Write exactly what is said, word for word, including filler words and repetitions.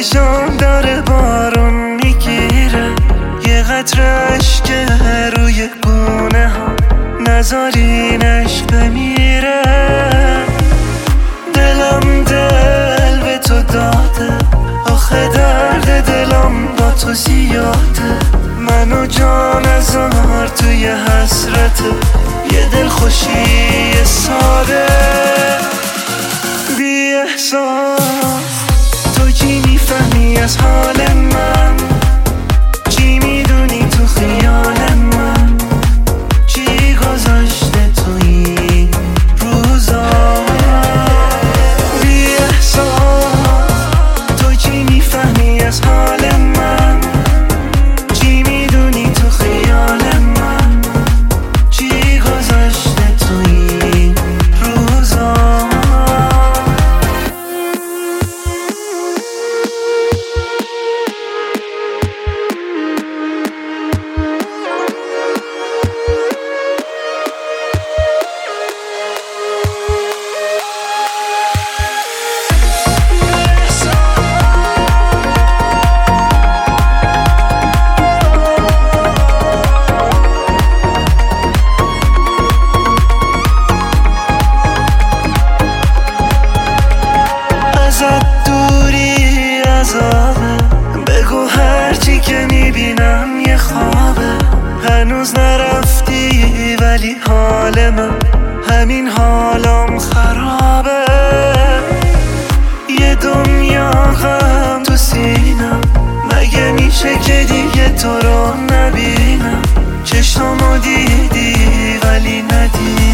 چشام داره بارون میگیره، یه قطره اشک روی گونه ها، نذارینش بمیره. دلم دل به تو داده، آخه درد دلم با تو زیاده. منو جان هزار توی حسرت یه دل خوشی ساده. بی احساس تو چی میفهمی از حال من؟ چی میدونی تو خیال من؟ چی گذاشته تو این روزا؟ بی احساس تو چی میفهمی از حال من؟ چی میدونی تو خیال من؟ چی گذاشته تو این روزا؟ ازت دوری عذابه، بگو هرچی که میبینم یه خوابه. هنوز نرفتی ولی حال من همین حالم خرابه. یه دنیا غم تو سینم، مگه میشه که دیگه تو رو نبینم؟ چشمو دیدی ولی ندیدی.